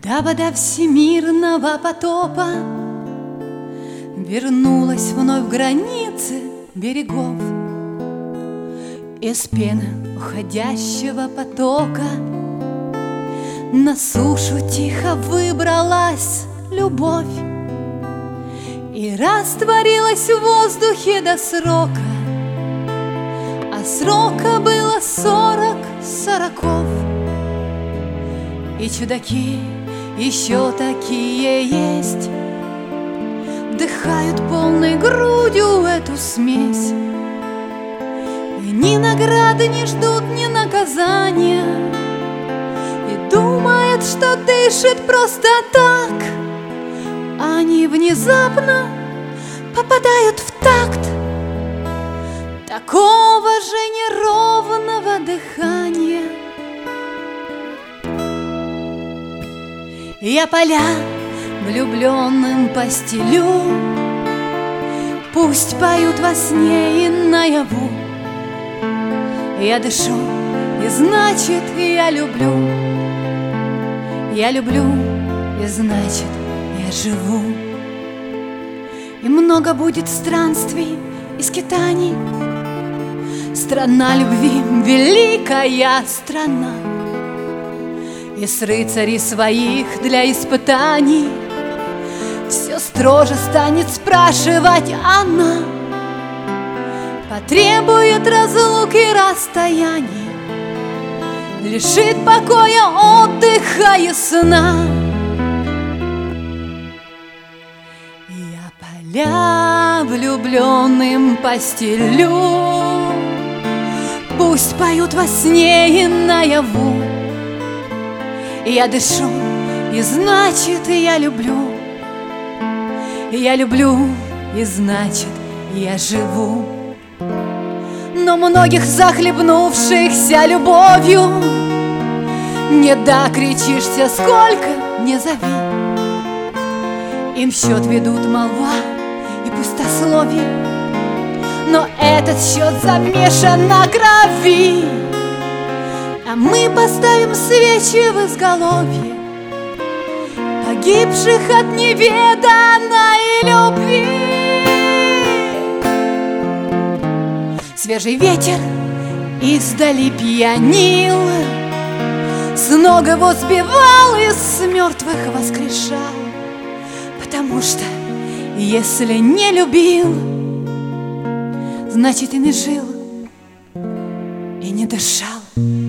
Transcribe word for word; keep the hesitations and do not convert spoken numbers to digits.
Когда вода всемирного потопа вернулась вновь в границы берегов, из пены уходящего потока на сушу тихо выбралась любовь и растворилась в воздухе до срока, а срока было сорок сороков. И чудаки еще такие есть, вдыхают полной грудью эту смесь, и ни награды не ждут, ни наказания, и думают, что дышит просто так. Они внезапно попадают в такт такого же неровного дыхания. Я поля влюбленным постелю, пусть поют во сне и наяву. Я дышу, и значит я люблю. Я люблю, и значит я живу. И много будет странствий и скитаний. Страна любви, великая страна. И с рыцарей своих для испытаний все строже станет спрашивать она. Потребует разлук и расстояний, лишит покоя, отдыха и сна. Я поля влюбленным постелю, пусть поют во сне и наяву. Я дышу, и значит я люблю. Я люблю, и значит я живу. Но многих захлебнувшихся любовью не докричишься, сколько не зови. Им счет ведут молва и пустословие, но этот счет замешан на крови. А мы поставим свечи в изголовье погибших от неведанной любви. Свежий ветер издали пьянил, с ног его сбивал и с мертвых воскрешал. Потому что если не любил, значит и не жил, и не дышал.